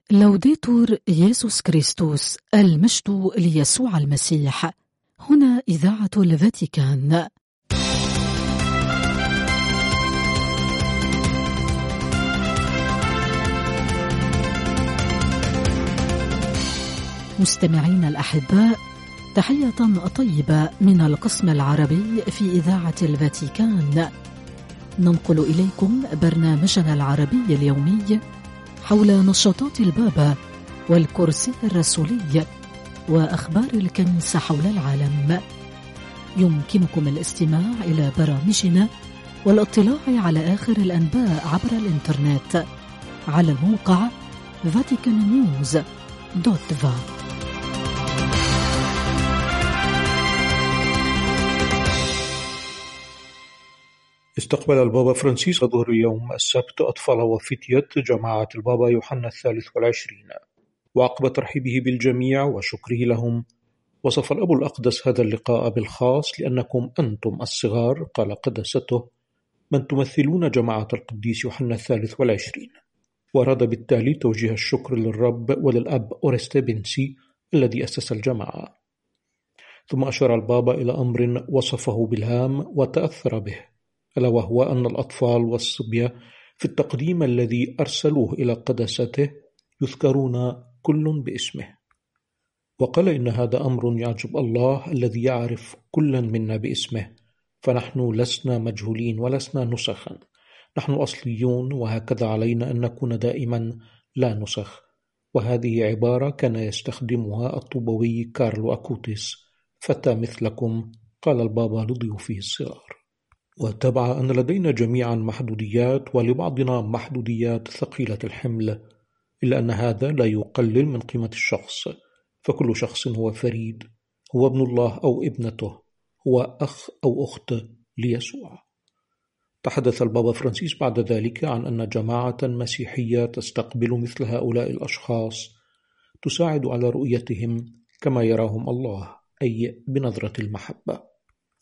لوديتور يسوع كريستوس، المجد ليسوع المسيح. هنا إذاعة الفاتيكان. مستمعين الأحباء، تحية طيبة من القسم العربي في إذاعة الفاتيكان. ننقل إليكم برنامجنا العربي اليومي حول نشاطات البابا والكرسي الرسولي وأخبار الكنيسة حول العالم. يمكنكم الاستماع إلى برامجنا والاطلاع على آخر الأنباء عبر الإنترنت على الموقع vaticannews.va. استقبل البابا فرانسيس ظهر يوم السبت أطفال وفتية جماعة البابا يوحنا الثالث والعشرين، وعقب ترحيبه بالجميع وشكره لهم، وصف الأب الأقدس هذا اللقاء بالخاص: لأنكم أنتم الصغار، قال قداسته، من تمثلون جماعة القديس يوحنا الثالث والعشرين. وأراد بالتالي توجيه الشكر للرب وللأب أورستي بنسي الذي أسس الجماعة. ثم أشار البابا إلى أمر وصفه بالهام وتأثر به، ألا وهو أن الأطفال والصبية في التقديم الذي أرسلوه إلى قداسته يذكرون كل باسمه. وقال إن هذا أمر يعجب الله الذي يعرف كلا منا باسمه، فنحن لسنا مجهولين ولسنا نسخا، نحن أصليون، وهكذا علينا أن نكون دائما لا نسخ. وهذه عبارة كان يستخدمها الطوبوي كارلو أكوتيس: فتى مثلكم، قال البابا لضيوفه الصغار. وتبع أن لدينا جميعا محدوديات، ولبعضنا محدوديات ثقيلة الحمل، إلا أن هذا لا يقلل من قيمة الشخص، فكل شخص هو فريد، هو ابن الله أو ابنته، هو أخ أو أخت ليسوع. تحدث البابا فرانسيس بعد ذلك عن أن جماعة مسيحية تستقبل مثل هؤلاء الأشخاص تساعد على رؤيتهم كما يراهم الله، أي بنظرة المحبة.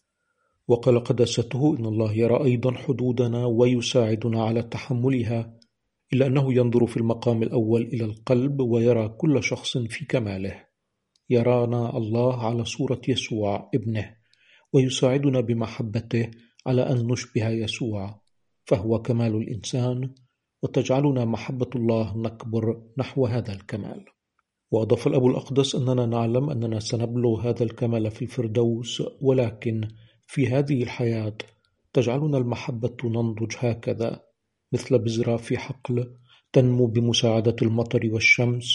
وقال قداسته إن الله يرى أيضا حدودنا ويساعدنا على تحملها، إلا أنه ينظر في المقام الأول إلى القلب ويرى كل شخص في كماله. يرانا الله على صورة يسوع ابنه، ويساعدنا بمحبته على أن نشبه يسوع، فهو كمال الإنسان، وتجعلنا محبة الله نكبر نحو هذا الكمال. وأضاف الأب الأقدس أننا نعلم أننا سنبلغ هذا الكمال في الفردوس، ولكن في هذه الحياة تجعلنا المحبة ننضج هكذا، مثل بذرة في حقل تنمو بمساعدة المطر والشمس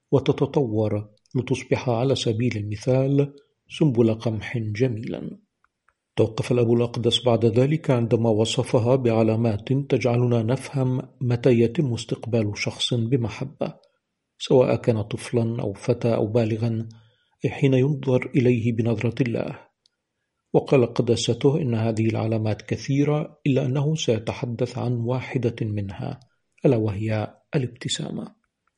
وتتطور لتصبح على سبيل المثال سنبل قمح جميلا. توقف الأب الأقدس بعد ذلك عندما وصفها بعلامات تجعلنا نفهم متى يتم استقبال شخص بمحبة، سواء كان طفلا أو فتى أو بالغا، أي حين ينظر إليه بنظرة الله. وقال قداسته إن هذه العلامات كثيرة، إلا أنه سيتحدث عن واحدة منها، ألا وهي الابتسامة.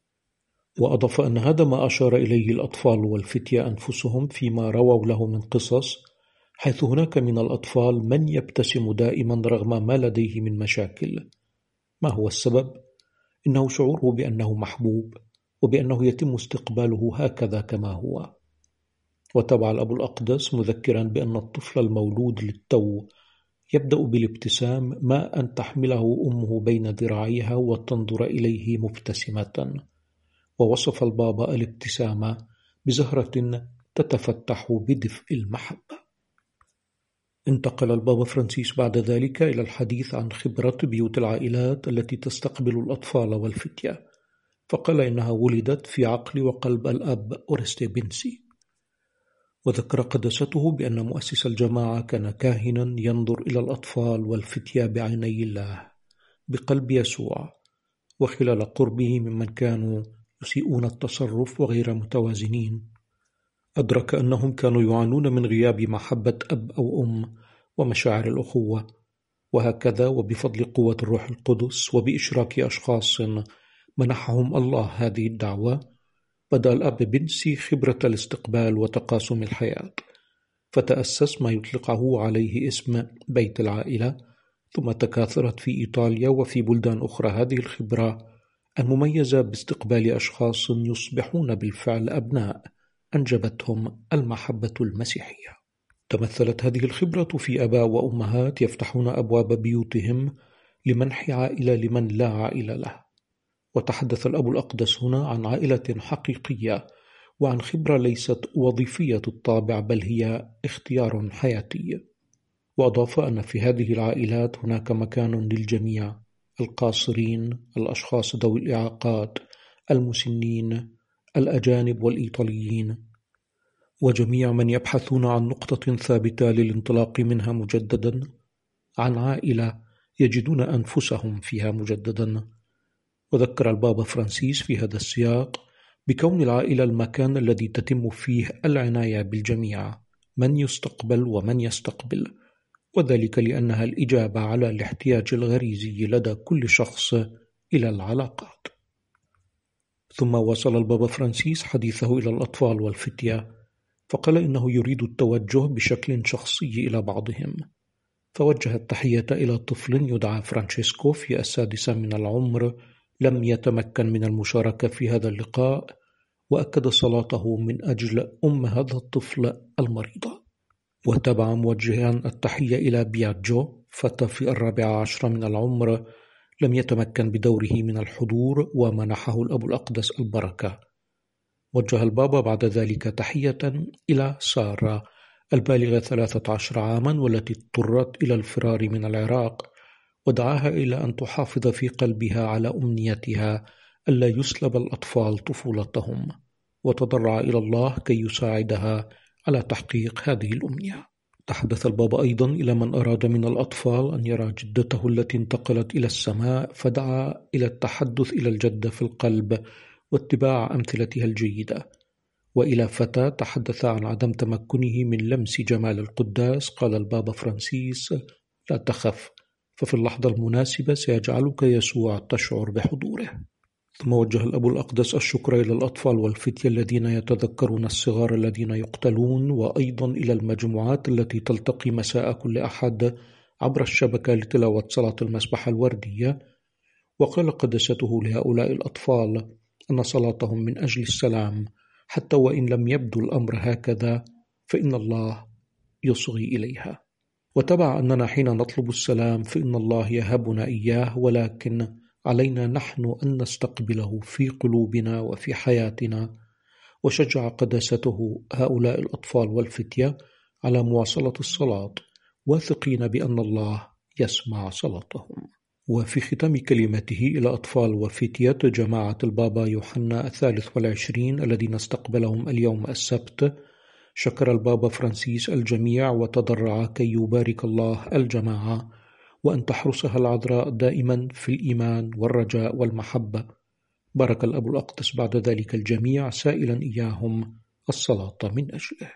وأضاف أن هذا ما أشار إليه الأطفال والفتية أنفسهم فيما رووا له من قصص، حيث هناك من الأطفال من يبتسم دائما رغم ما لديه من مشاكل. ما هو السبب؟ إنه شعوره بأنه محبوب، وبأنه يتم استقباله هكذا كما هو. وتبع الأب الأقدس مذكرا بأن الطفل المولود للتو يبدأ بالابتسام ما أن تحمله أمه بين ذراعيها وتنظر إليه مبتسمة. ووصف البابا الابتسامة بزهرة تتفتح بدفء المحبة. انتقل البابا فرانسيس بعد ذلك إلى الحديث عن خبرة بيوت العائلات التي تستقبل الأطفال والفتية، فقال إنها ولدت في عقل وقلب الأب أورستي بنسي. وذكر قداسته بأن مؤسس الجماعة كان كاهنا ينظر إلى الأطفال والفتية بعيني الله، بقلب يسوع، وخلال قربه ممن كانوا يسيئون التصرف وغير متوازنين، أدرك أنهم كانوا يعانون من غياب محبة أب أو أم ومشاعر الأخوة. وهكذا وبفضل قوة الروح القدس وبإشراك أشخاص منحهم الله هذه الدعوة، بدأ الأب بنسي خبرة الاستقبال وتقاسم الحياة، فتأسس ما يطلقه عليه اسم بيت العائلة، ثم تكاثرت في إيطاليا وفي بلدان أخرى هذه الخبرة المميزة باستقبال أشخاص يصبحون بالفعل أبناء أنجبتهم المحبة المسيحية. تمثلت هذه الخبرة في آباء وأمهات يفتحون أبواب بيوتهم لمنح عائلة لمن لا عائلة له. وتحدث الأب الأقدس هنا عن عائلة حقيقية وعن خبرة ليست وظيفية الطابع بل هي اختيار حياتي. وأضاف أن في هذه العائلات هناك مكان للجميع: القاصرين، الأشخاص ذوي الإعاقات، المسنين، الأجانب والإيطاليين، وجميع من يبحثون عن نقطة ثابتة للانطلاق منها مجددا، عن عائلة يجدون أنفسهم فيها مجددا. وذكر البابا فرانسيس في هذا السياق بكون العائلة المكان الذي تتم فيه العناية بالجميع، من يستقبل ومن يستقبل، وذلك لأنها الإجابة على الاحتياج الغريزي لدى كل شخص إلى العلاقات. ثم وصل البابا فرانسيس حديثه إلى الأطفال والفتية، فقال إنه يريد التوجه بشكل شخصي إلى بعضهم، فوجه التحية إلى طفل يدعى فرانشيسكو في 6 من العمر لم يتمكن من المشاركة في هذا اللقاء، وأكد صلاته من أجل هذا الطفل المريضة. وتبع موجها التحية إلى بياجو، فتى في 14 من العمر لم يتمكن بدوره من الحضور، ومنحه الأب الأقدس البركة. وجه البابا بعد ذلك تحية إلى سارة البالغة 13 عاما والتي اضطرت إلى الفرار من العراق، ودعاها إلى أن تحافظ في قلبها على أمنيتها ألا يسلب الأطفال طفولتهم، وتضرع إلى الله كي يساعدها على تحقيق هذه الأمنية. تحدث البابا أيضا إلى من أراد من الأطفال أن يرى جدته التي انتقلت إلى السماء، فدعا إلى التحدث إلى الجدة في القلب واتباع أمثلتها الجيدة. وإلى فتى تحدث عن عدم تمكنه من لمس جمال القداس، قال البابا فرانسيس: لا تخف، ففي اللحظة المناسبة سيجعلك يسوع تشعر بحضوره. ثم وجه الأب الأقدس الشكر إلى الأطفال والفتية الذين يتذكرون الصغار الذين يقتلون، وأيضا إلى المجموعات التي تلتقي مساء كل أحد عبر الشبكة لتلاوة صلاة المسبح الوردية. وقال قدسته لهؤلاء الأطفال أن صلاتهم من أجل السلام، حتى وإن لم يبدو الأمر هكذا فإن الله يصغي إليها. وتبع أننا حين نطلب السلام فإن الله يهبنا إياه، ولكن علينا نحن أن نستقبله في قلوبنا وفي حياتنا. وشجع قداسته هؤلاء الأطفال والفتية على مواصلة الصلاة، واثقين بأن الله يسمع صلاتهم. وفي ختام كلمته إلى أطفال وفتية جماعة البابا يوحنا 23 الذين استقبلهم اليوم السبت، شكر البابا فرانسيس الجميع وتضرع كي يبارك الله الجماعة، وأن تحرسها العذراء دائما في الإيمان والرجاء والمحبة. بارك الأب الأقدس بعد ذلك الجميع، سائلا إياهم الصلاة من أجله.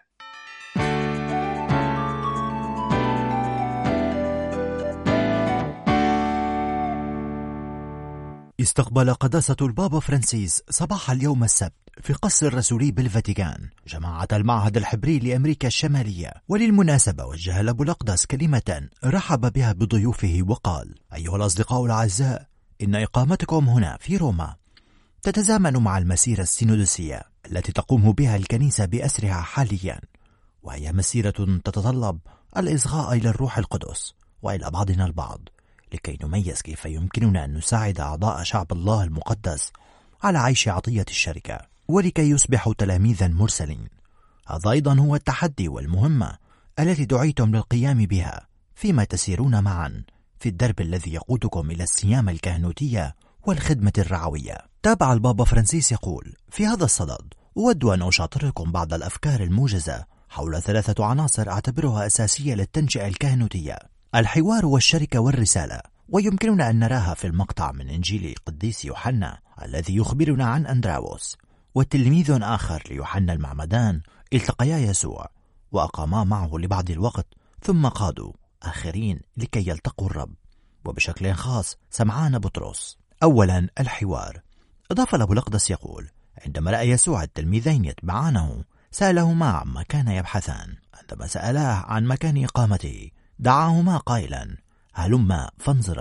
استقبل قداسة البابا فرانسيس صباح اليوم السبت في قصر الرسولي بالفاتيكان جماعة المعهد الحبري لأمريكا الشمالية، وللمناسبة وجه الأب الأقدس كلمة رحب بها بضيوفه وقال: أيها الأصدقاء الأعزاء، إن إقامتكم هنا في روما تتزامن مع المسيرة السينودسية التي تقوم بها الكنيسة بأسرها حاليا، وهي مسيرة تتطلب الإصغاء إلى الروح القدس وإلى بعضنا البعض لكي نميز كيف يمكننا أن نساعد أعضاء شعب الله المقدس على عيش عطية الشركة، ولكي يصبحوا تلاميذا مرسلين. هذا أيضا هو التحدي والمهمة التي دعيتم للقيام بها فيما تسيرون معا في الدرب الذي يقودكم إلى السيامة الكهنوتية والخدمة الرعوية. تابع البابا فرانسيس يقول: في هذا الصدد أود أن أشاطركم بعض الأفكار الموجزة حول 3 عناصر أعتبرها أساسية للتنشئة الكهنوتية: الحوار والشركة والرسالة. ويمكننا أن نراها في المقطع من إنجيل قديس يوحنا الذي يخبرنا عن أندراوس وتلميذ آخر ليوحنا المعمدان التقيا يسوع وأقاما معه لبعض الوقت، ثم قادوا آخرين لكي يلتقوا الرب، وبشكل خاص سمعان بطرس. أولا، الحوار. أضاف الأب الأقدس يقول: عندما رأى يسوع التلميذين يتبعانه سألهما عما كان يبحثان. عندما سألاه عن مكان إقامته دعاهما قائلا: هلما فانظرا.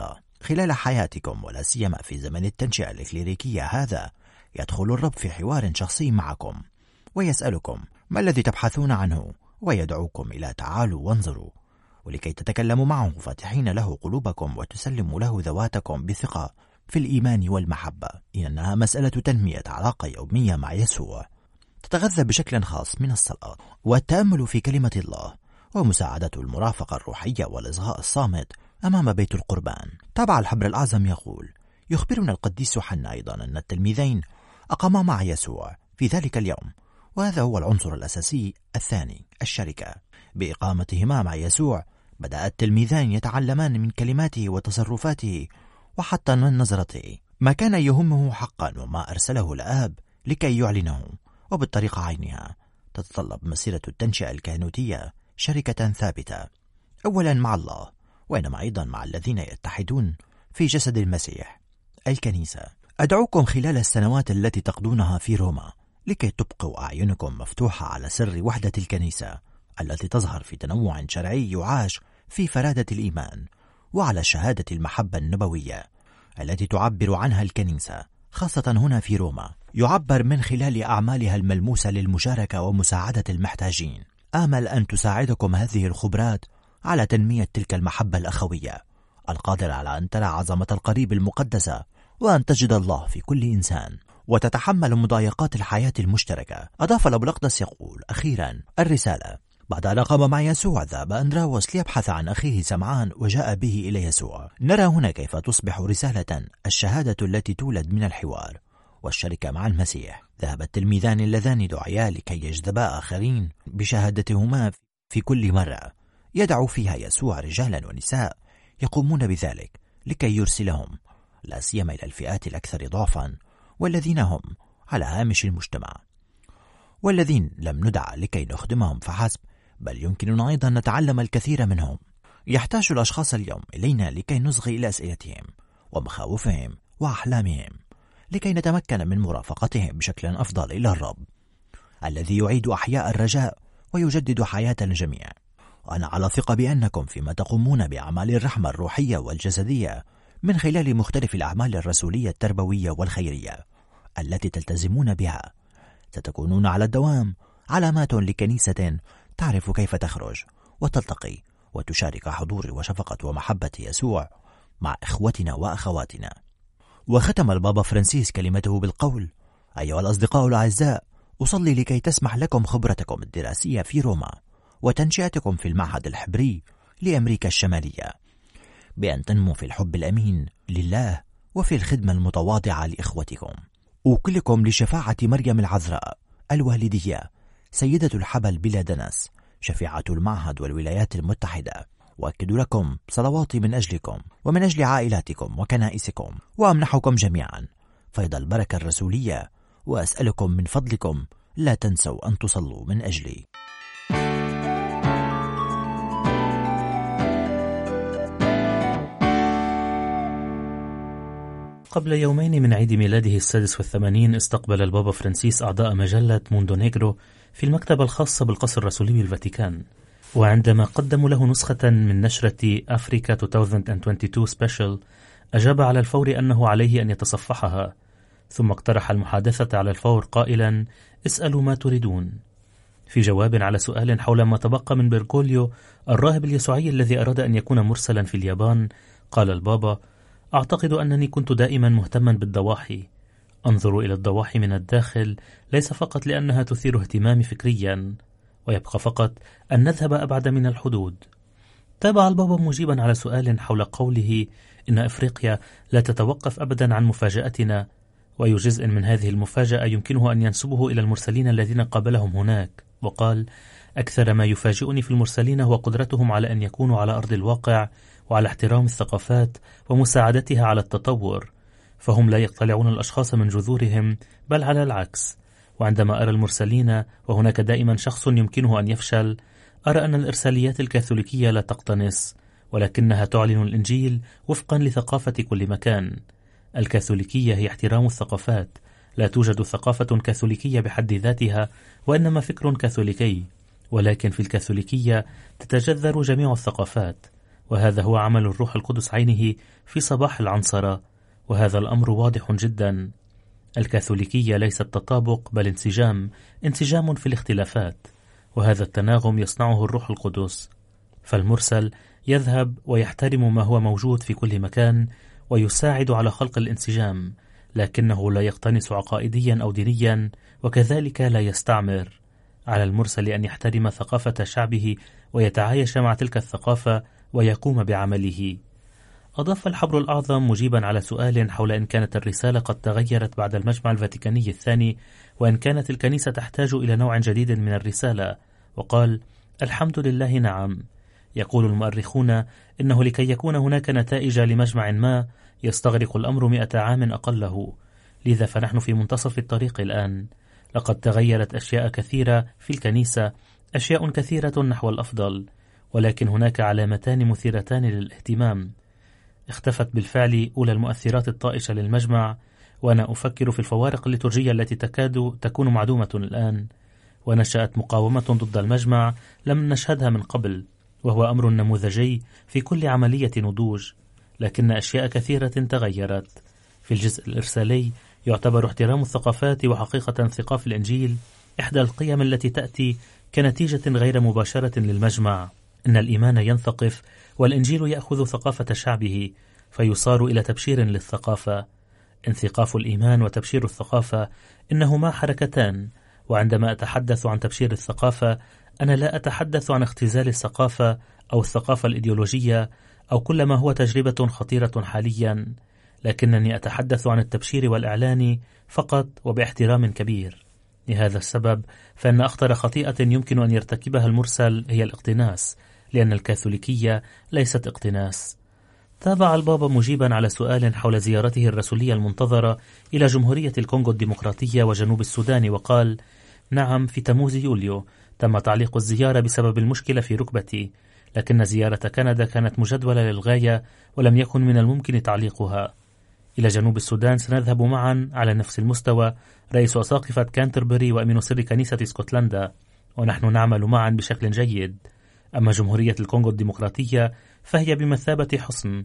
خلال حياتكم، ولا سيما في زمن التنشئة الكليريكية هذا، يدخل الرب في حوار شخصي معكم ويسألكم ما الذي تبحثون عنه، ويدعوكم إلى تعالوا وانظروا، ولكي تتكلموا معه فاتحين له قلوبكم وتسلموا له ذواتكم بثقة في الإيمان والمحبة. إنها مسألة تنمية علاقة يومية مع يسوع تتغذى بشكل خاص من الصلاة والتأمل في كلمة الله ومساعدة المرافقة الروحية والإصغاء الصامت أمام بيت القربان. تابع الحبر الأعظم يقول: يخبرنا القديس يوحنا أيضا أن التلميذين أقاما مع يسوع في ذلك اليوم، وهذا هو العنصر الأساسي الثاني، الشركة. بإقامتهما مع يسوع بدأ التلميذان يتعلمان من كلماته وتصرفاته وحتى من نظرته ما كان يهمه حقا وما أرسله الآب لكي يعلنه. وبالطريقة عينها تتطلب مسيرة التنشئة الكهنوتية شركة ثابتة، أولا مع الله، وإنما أيضا مع الذين يتحدون في جسد المسيح الكنيسة. أدعوكم خلال السنوات التي تقضونها في روما لكي تبقوا أعينكم مفتوحة على سر وحدة الكنيسة التي تظهر في تنوع شرعي يعاش في فرادة الإيمان، وعلى شهادة المحبة النبوية التي تعبر عنها الكنيسة خاصة هنا في روما، يعبر من خلال أعمالها الملموسة للمشاركة ومساعدة المحتاجين. آمل أن تساعدكم هذه الخبرات على تنمية تلك المحبة الأخوية القادرة على أن ترى عظمة القريب المقدسة وأن تجد الله في كل إنسان وتتحمل مضايقات الحياة المشتركة. أضاف الأب الأقدس يقول: أخيرا الرسالة. بعد أن قام مع يسوع ذهب أندراوس ليبحث عن أخيه سمعان وجاء به إلى يسوع. نرى هنا كيف تصبح رسالة الشهادة التي تولد من الحوار والشركة مع المسيح. ذهب التلميذان اللذان دعيا لكي يجذبا آخرين بشهادتهما في كل مرة يدعو فيها يسوع رجالا ونساء يقومون بذلك لكي يرسلهم لا سيما إلى الفئات الأكثر ضعفا والذين هم على هامش المجتمع، والذين لم ندع لكي نخدمهم فحسب، بل يمكننا أيضا نتعلم الكثير منهم. يحتاج الأشخاص اليوم إلينا لكي نصغي إلى أسئلتهم ومخاوفهم وأحلامهم لكي نتمكن من مرافقتهم بشكل أفضل إلى الرب الذي يعيد أحياء الرجاء ويجدد حياة الجميع. وأنا على ثقة بأنكم فيما تقومون بأعمال الرحمة الروحية والجسدية من خلال مختلف الأعمال الرسولية التربوية والخيرية التي تلتزمون بها، ستكونون على الدوام علامات لكنيسة تعرف كيف تخرج وتلتقي وتشارك حضور وشفقة ومحبة يسوع مع إخوتنا وأخواتنا. وختم البابا فرانسيس كلمته بالقول: أيها الأصدقاء الأعزاء، أصلي لكي تسمح لكم خبرتكم الدراسية في روما وتنشئتكم في المعهد الحبري لأمريكا الشمالية بأن تنمو في الحب الأمين لله وفي الخدمة المتواضعة لإخوتكم. أوكلكم لشفاعة مريم العذراء الوالدية سيدة الحبل بلا دنس شفيعة المعهد والولايات المتحدة، وأكد لكم صلواتي من أجلكم ومن أجل عائلاتكم وكنائسكم، وأمنحكم جميعا فيض البركة الرسولية، وأسألكم من فضلكم لا تنسوا أن تصلوا من أجلي. قبل يومين من عيد ميلاده 86 استقبل البابا فرانسيس أعضاء مجلة موندونيغرو في المكتبة الخاصة بالقصر الرسولي بالفاتيكان، وعندما قدموا له نسخة من نشرة أفريكا 2022 سبيشال أجاب على الفور أنه عليه أن يتصفحها، ثم اقترح المحادثة على الفور قائلا: اسألوا ما تريدون. في جواب على سؤال حول ما تبقى من بيرغوليو الراهب اليسوعي الذي أراد أن يكون مرسلا في اليابان، قال البابا: أعتقد أنني كنت دائما مهتما بالضواحي، أنظر إلى الضواحي من الداخل ليس فقط لأنها تثير اهتمامي فكريا، ويبقى فقط أن نذهب أبعد من الحدود. تابع البابا مجيبا على سؤال حول قوله إن أفريقيا لا تتوقف أبدا عن مفاجأتنا، وأي جزء من هذه المفاجأة يمكنه أن ينسبه إلى المرسلين الذين قابلهم هناك، وقال: أكثر ما يفاجئني في المرسلين هو قدرتهم على أن يكونوا على أرض الواقع وعلى احترام الثقافات ومساعدتها على التطور، فهم لا يقتلعون الأشخاص من جذورهم بل على العكس. وعندما أرى المرسلين وهناك دائما شخص يمكنه أن يفشل، أرى أن الإرساليات الكاثوليكية لا تقتنص، ولكنها تعلن الإنجيل وفقا لثقافة كل مكان. الكاثوليكية هي احترام الثقافات، لا توجد ثقافة كاثوليكية بحد ذاتها، وإنما فكر كاثوليكي، ولكن في الكاثوليكية تتجذر جميع الثقافات. وهذا هو عمل الروح القدس عينه في صباح العنصرة، وهذا الأمر واضح جدا. الكاثوليكية ليست تطابق بل انسجام في الاختلافات، وهذا التناغم يصنعه الروح القدس. فالمرسل يذهب ويحترم ما هو موجود في كل مكان ويساعد على خلق الانسجام، لكنه لا يقتنص عقائديا أو دينيا، وكذلك لا يستعمر. على المرسل أن يحترم ثقافة شعبه ويتعايش مع تلك الثقافة ويقوم بعمله. أضاف الحبر الأعظم مجيبا على سؤال حول إن كانت الرسالة قد تغيرت بعد المجمع الفاتيكاني الثاني، وإن كانت الكنيسة تحتاج إلى نوع جديد من الرسالة، وقال: الحمد لله نعم. يقول المؤرخون إنه لكي يكون هناك نتائج لمجمع ما يستغرق الأمر 100 عام أقله، لذا فنحن في منتصف الطريق الآن. لقد تغيرت أشياء كثيرة في الكنيسة، أشياء كثيرة نحو الأفضل، ولكن هناك علامتان مثيرتان للاهتمام. اختفت بالفعل أولى المؤثرات الطائشة للمجمع، وأنا أفكر في الفوارق الليتورجية التي تكاد تكون معدومة الآن، ونشأت مقاومة ضد المجمع لم نشهدها من قبل، وهو أمر نموذجي في كل عملية نضوج، لكن أشياء كثيرة تغيرت. في الجزء الإرسالي يعتبر احترام الثقافات وحقيقة ثقاف الإنجيل إحدى القيم التي تأتي كنتيجة غير مباشرة للمجمع. إن الإيمان ينثقف، والإنجيل يأخذ ثقافة شعبه فيصار إلى تبشير للثقافة. انثقاف الإيمان وتبشير الثقافة إنهما حركتان، وعندما أتحدث عن تبشير الثقافة أنا لا أتحدث عن اختزال الثقافة أو الثقافة الإيديولوجية أو كل ما هو تجربة خطيرة حاليا، لكنني أتحدث عن التبشير والإعلان فقط وباحترام كبير. لهذا السبب فإن أخطر خطيئة يمكن أن يرتكبها المرسل هي الاقتناص، لأن الكاثوليكية ليست اقتناص. تابع البابا مجيبا على سؤال حول زيارته الرسولية المنتظرة إلى جمهورية الكونغو الديمقراطية وجنوب السودان، وقال: نعم، في تموز يوليو تم تعليق الزيارة بسبب المشكلة في ركبتي، لكن زيارة كندا كانت مجدولة للغاية ولم يكن من الممكن تعليقها. إلى جنوب السودان سنذهب معا على نفس المستوى رئيس أساقفة كانتربري وأمين سر كنيسة اسكتلندا، ونحن نعمل معا بشكل جيد. أما جمهورية الكونغو الديمقراطية فهي بمثابة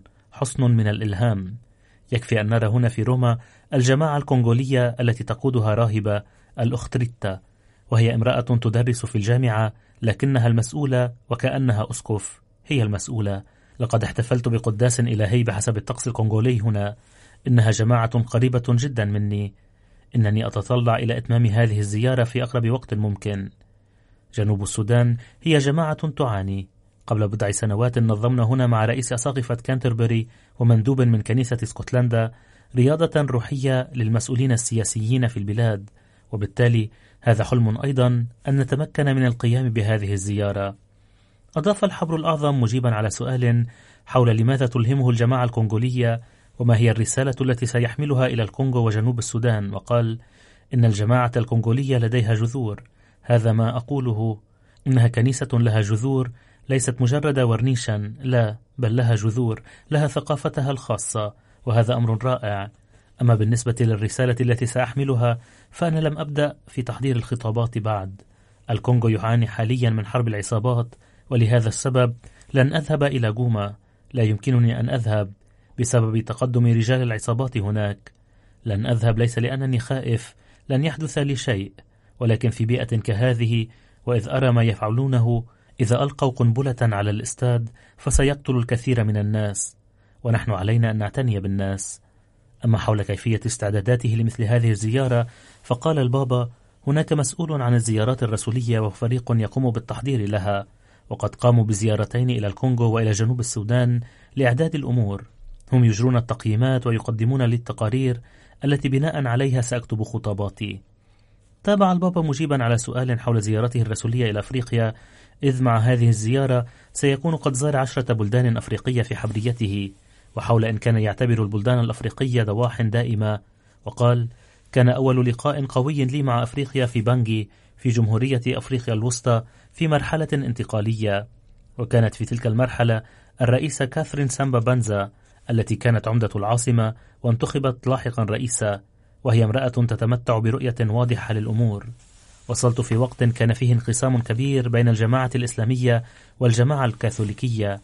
حصن من الإلهام. يكفي أن نرى هنا في روما الجماعة الكونغولية التي تقودها راهبة الأخت ريتا، وهي امرأة تدرس في الجامعة، لكنها المسؤولة وكأنها أسقف هي المسؤولة. لقد احتفلت بقداس إلهي بحسب الطقس الكونغولي هنا. إنها جماعة قريبة جدا مني. إنني أتطلع إلى إتمام هذه الزيارة في أقرب وقت ممكن. جنوب السودان هي جماعة تعاني. قبل بضع سنوات نظمنا هنا مع رئيس أساقفة كانتربري ومندوب من كنيسة اسكتلندا رياضة روحية للمسؤولين السياسيين في البلاد، وبالتالي هذا حلم أيضا أن نتمكن من القيام بهذه الزيارة. أضاف الحبر الأعظم مجيبا على سؤال حول لماذا تلهمه الجماعة الكونغولية وما هي الرسالة التي سيحملها إلى الكونغو وجنوب السودان، وقال: إن الجماعة الكونغولية لديها جذور. هذا ما أقوله، إنها كنيسة لها جذور، ليست مجرد ورنيشا، لا، بل لها جذور، لها ثقافتها الخاصة، وهذا أمر رائع. أما بالنسبة للرسالة التي سأحملها فأنا لم أبدأ في تحضير الخطابات بعد. الكونغو يعاني حاليا من حرب العصابات، ولهذا السبب لن أذهب إلى جوما. لا يمكنني أن أذهب بسبب تقدم رجال العصابات هناك. لن أذهب ليس لأنني خائف، لن يحدث لي شيء، ولكن في بيئة كهذه وإذ أرى ما يفعلونه، إذا ألقوا قنبلة على الاستاد فسيقتل الكثير من الناس، ونحن علينا أن نعتني بالناس. أما حول كيفية استعداداته لمثل هذه الزيارة فقال البابا: هناك مسؤول عن الزيارات الرسولية وفريق يقوم بالتحضير لها، وقد قاموا بزيارتين إلى الكونغو وإلى جنوب السودان لإعداد الأمور. هم يجرون التقييمات ويقدمون لي التقارير التي بناء عليها سأكتب خطاباتي. تابع البابا مجيبا على سؤال حول زيارته الرسولية إلى أفريقيا، إذ مع هذه الزيارة سيكون قد زار 10 بلدان أفريقية في حبريته، وحول إن كان يعتبر البلدان الأفريقية ضواحٍ دائمة، وقال: كان أول لقاء قوي لي مع أفريقيا في بانجي في جمهورية أفريقيا الوسطى في مرحلة انتقالية، وكانت في تلك المرحلة الرئيسة كاثرين سامبا بانزا التي كانت عمدة العاصمة وانتخبت لاحقا رئيسة، وهي امرأة تتمتع برؤية واضحة للأمور. وصلت في وقت كان فيه انقسام كبير بين الجماعة الإسلامية والجماعة الكاثوليكية.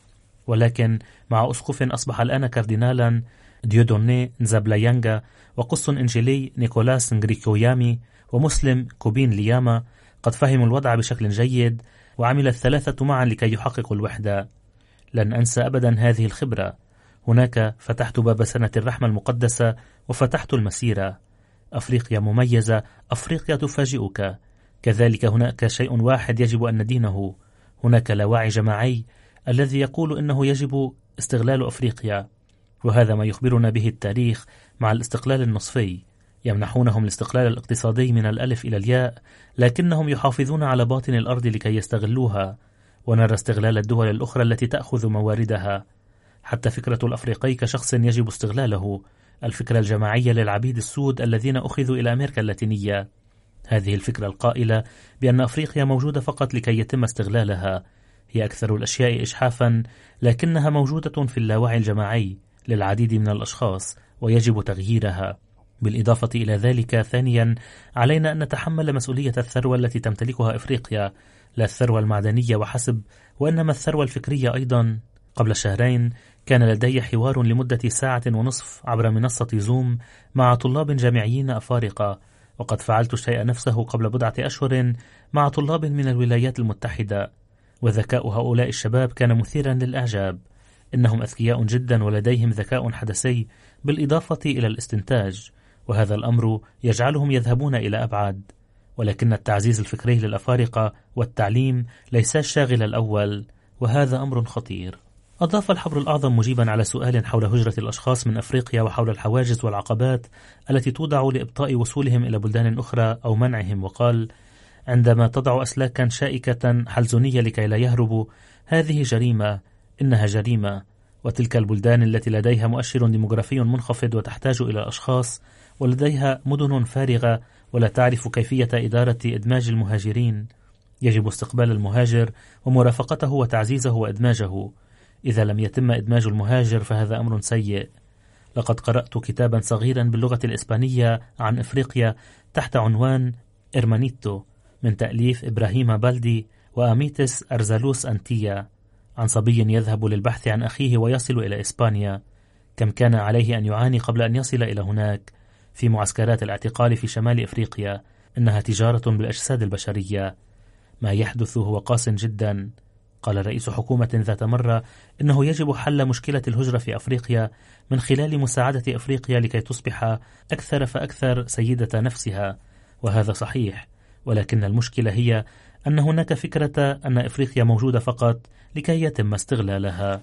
ولكن مع أسقف أصبح الآن كاردينالا ديودوني نزابلايانغا، وقس إنجيلي نيكولاس نغريكويامي، ومسلم كوبين لياما قد فهموا الوضع بشكل جيد، وعمل الثلاثة معا لكي يحققوا الوحدة. لن أنسى أبدا هذه الخبرة. هناك فتحت باب سنة الرحمة المقدسة وفتحت المسيرة. أفريقيا مميزة، أفريقيا تفاجئك. كذلك هناك شيء واحد يجب أن ندينه. هناك لا وعي جماعي الذي يقول إنه يجب استغلال أفريقيا، وهذا ما يخبرنا به التاريخ. مع الاستقلال النصفي يمنحونهم الاستقلال الاقتصادي من الألف إلى الياء، لكنهم يحافظون على باطن الأرض لكي يستغلوها. ونرى استغلال الدول الأخرى التي تأخذ مواردها. حتى فكرة الأفريقي كشخص يجب استغلاله، الفكرة الجماعية للعبيد السود الذين أخذوا إلى أمريكا اللاتينية، هذه الفكرة القائلة بأن أفريقيا موجودة فقط لكي يتم استغلالها، هي أكثر الأشياء إجحافا، لكنها موجودة في اللاوعي الجماعي للعديد من الأشخاص ويجب تغييرها. بالإضافة إلى ذلك، ثانيا، علينا أن نتحمل مسؤولية الثروة التي تمتلكها أفريقيا، لا الثروة المعدنية وحسب، وإنما الثروة الفكرية أيضا. قبل شهرين كان لدي حوار لمدة 1.5 ساعة عبر منصة زوم مع طلاب جامعيين أفارقة، وقد فعلت الشيء نفسه قبل بضعة أشهر مع طلاب من الولايات المتحدة، وذكاء هؤلاء الشباب كان مثيرا للإعجاب. إنهم أذكياء جدا ولديهم ذكاء حدسي بالإضافة إلى الاستنتاج، وهذا الأمر يجعلهم يذهبون إلى أبعد. ولكن التعزيز الفكري للأفارقة والتعليم ليس الشاغل الأول، وهذا أمر خطير. أضاف الحبر الأعظم مجيبا على سؤال حول هجرة الأشخاص من أفريقيا وحول الحواجز والعقبات التي توضع لإبطاء وصولهم إلى بلدان أخرى أو منعهم، وقال: عندما تضع أسلاكا شائكة حلزونية لكي لا يهربوا، هذه جريمة، إنها جريمة. وتلك البلدان التي لديها مؤشر ديموغرافي منخفض وتحتاج إلى أشخاص، ولديها مدن فارغة ولا تعرف كيفية إدارة إدماج المهاجرين، يجب استقبال المهاجر ومرافقته وتعزيزه وإدماجه. إذا لم يتم إدماج المهاجر فهذا أمر سيء. لقد قرأت كتابا صغيرا باللغة الإسبانية عن إفريقيا تحت عنوان إرمانيتو من تأليف إبراهيم بالدي وأميتس أرزالوس أنتيا، عن صبي يذهب للبحث عن أخيه ويصل إلى إسبانيا. كم كان عليه أن يعاني قبل أن يصل إلى هناك في معسكرات الاعتقال في شمال إفريقيا. إنها تجارة بالأجساد البشرية. ما يحدث هو قاس جدا. قال رئيس حكومة ذات مرة إنه يجب حل مشكلة الهجرة في أفريقيا من خلال مساعدة أفريقيا لكي تصبح أكثر فأكثر سيدة نفسها، وهذا صحيح. ولكن المشكلة هي أن هناك فكرة أن أفريقيا موجودة فقط لكي يتم استغلالها.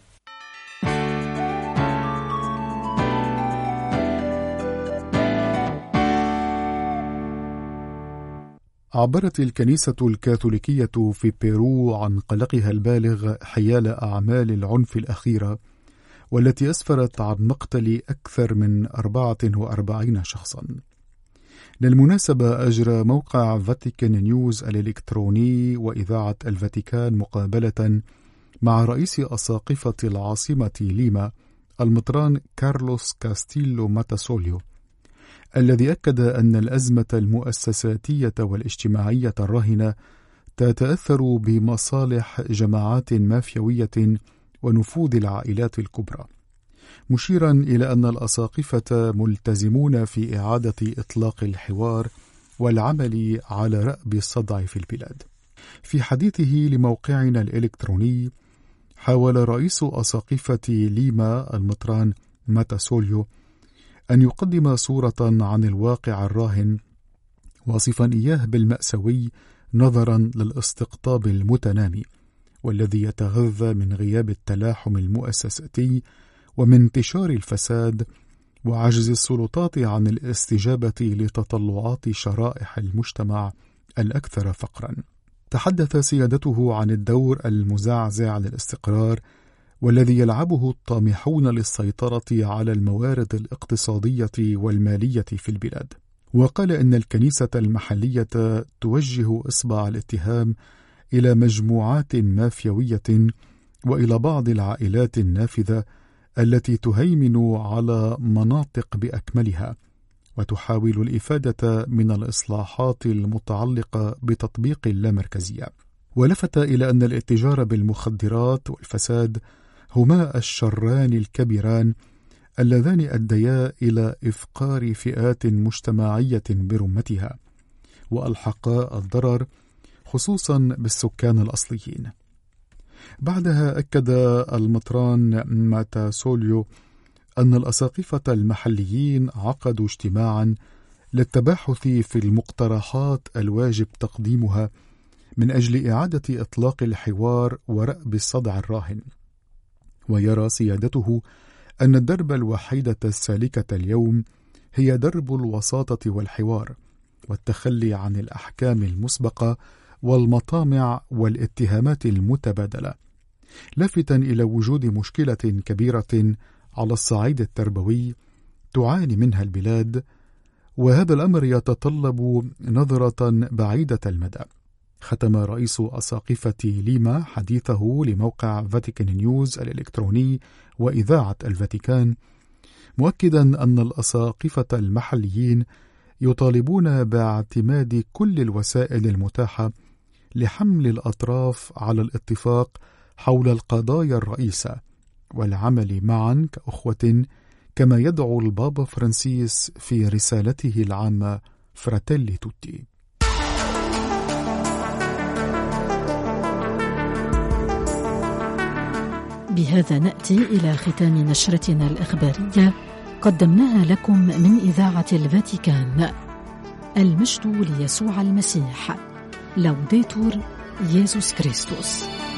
عبرت الكنيسة الكاثوليكية في بيرو عن قلقها البالغ حيال أعمال العنف الأخيرة، والتي أسفرت عن مقتل أكثر من 44 شخصا. للمناسبة، أجرى موقع فاتيكان نيوز الإلكتروني وإذاعة الفاتيكان مقابلة مع رئيس أساقفة العاصمة ليما المطران كارلوس كاستيلو ماتاسوليو، الذي أكد أن الأزمة المؤسساتية والاجتماعية الراهنة تتأثر بمصالح جماعات مافيوية ونفوذ العائلات الكبرى، مشيرا إلى أن الأساقفة ملتزمون في إعادة إطلاق الحوار والعمل على رأب الصدع في البلاد. في حديثه لموقعنا الإلكتروني، حاول رئيس أساقفة ليما المطران ماتاسوليو أن يقدم صورة عن الواقع الراهن، واصفا إياه بالمأساوي نظرا للاستقطاب المتنامي والذي يتغذى من غياب التلاحم المؤسساتي ومن انتشار الفساد وعجز السلطات عن الاستجابة لتطلعات شرائح المجتمع الأكثر فقرا. تحدث سيادته عن الدور المزعزع للاستقرار والذي يلعبه الطامحون للسيطرة على الموارد الاقتصادية والمالية في البلاد، وقال إن الكنيسة المحلية توجه إصبع الاتهام إلى مجموعات مافيوية وإلى بعض العائلات النافذة التي تهيمن على مناطق بأكملها وتحاول الإفادة من الإصلاحات المتعلقة بتطبيق اللامركزية. ولفت إلى أن الاتجار بالمخدرات والفساد هما الشران الكبيران اللذان أديا إلى إفقار فئات مجتمعية برمتها، وألحقا الضرر خصوصا بالسكان الأصليين. بعدها أكد المطران ماتاسوليو أن الأساقفة المحليين عقدوا اجتماعا للتباحث في المقترحات الواجب تقديمها من أجل إعادة إطلاق الحوار ورأب الصدع الراهن، ويرى سيادته أن الدرب الوحيدة السالكة اليوم هي درب الوساطة والحوار والتخلي عن الأحكام المسبقة والمطامع والاتهامات المتبادلة، لافتا إلى وجود مشكلة كبيرة على الصعيد التربوي تعاني منها البلاد، وهذا الأمر يتطلب نظرة بعيدة المدى. ختم رئيس أساقفة ليما حديثه لموقع فاتيكان نيوز الإلكتروني وإذاعة الفاتيكان مؤكدا أن الأساقفة المحليين يطالبون باعتماد كل الوسائل المتاحة لحمل الأطراف على الاتفاق حول القضايا الرئيسة والعمل معا كأخوة، كما يدعو البابا فرانسيس في رسالته العامة فراتيلي توتي. بهذا نأتي إلى ختام نشرتنا الإخبارية قدمناها لكم من إذاعة الفاتيكان. المجد ليسوع المسيح. لوديتور يسوع كريستوس.